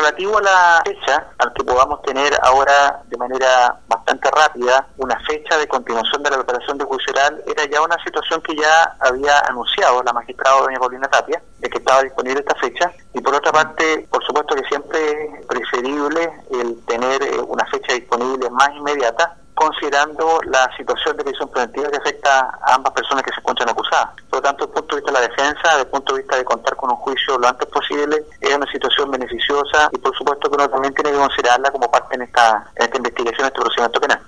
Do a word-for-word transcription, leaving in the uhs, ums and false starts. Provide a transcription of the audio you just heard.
relativo a la fecha, al que podamos tener ahora de manera bastante rápida una fecha de continuación de la preparación de juicio oral, era ya una situación que ya había anunciado la magistrada doña Paulina Tapia, de que estaba disponible esta fecha, y por otra parte, por supuesto que siempre es preferible el tener una fecha disponible más inmediata, considerando la situación de prisión preventiva que afecta a ambas personas que se encuentran acusadas. Por lo tanto, desde el punto de vista de la defensa, desde el punto de vista de contar con un juicio lo antes posible, es una situación beneficiosa y por supuesto que uno también tiene que considerarla como parte en esta, en esta investigación, en este procedimiento penal.